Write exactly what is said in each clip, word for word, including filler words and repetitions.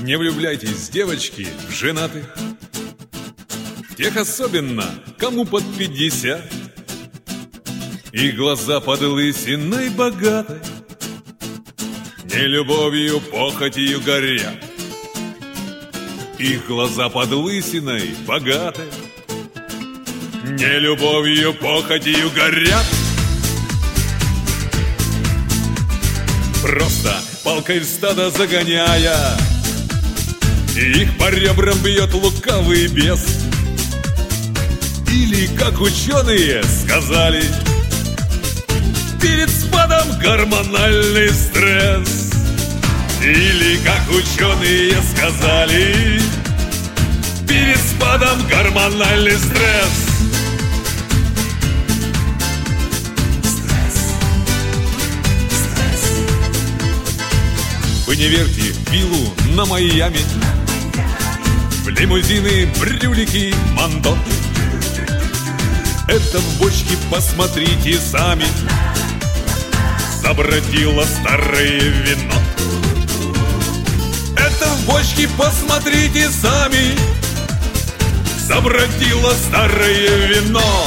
Не влюбляйтесь, девочки, в женатых, в тех особенно, кому под пятьдесят. И глаза под лысиной богатой не любовью, похотью горят. Их глаза под лысиной богатой не любовью, похотью горят. Просто палкой в стадо загоняя, их по ребрам бьет лукавый бес. Или, как ученые сказали, перед спадом гормональный стресс. Или, как ученые сказали, перед спадом гормональный стресс. Вы не верьте Биллу на Майами, в лимузины, брюлики, мандо. Это в бочке посмотрите сами, забродило старое вино. Это в бочке посмотрите сами, забродило старое вино.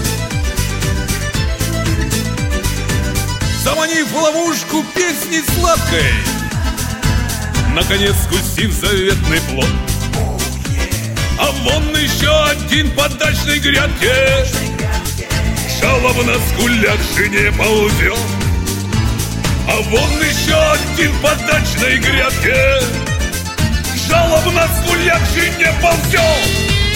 Заманив в ловушку песней сладкой, наконец скусив заветный плод. А вон еще один по дачной грядке жалобно скуля к жене ползет. А вон еще один по дачной грядке жалобно скуля к жене ползет.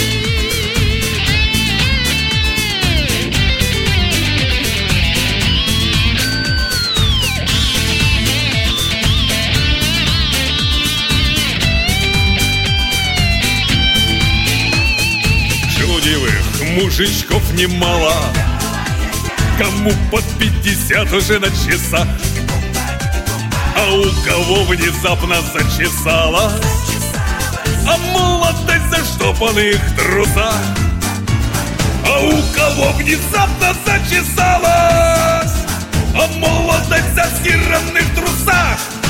Мужичков немало, кому под пятьдесят уже на часах, а у кого внезапно зачесалась, а молодость в заштопанных трусах, а у кого внезапно зачесалась, а молодость в застиранных трусах.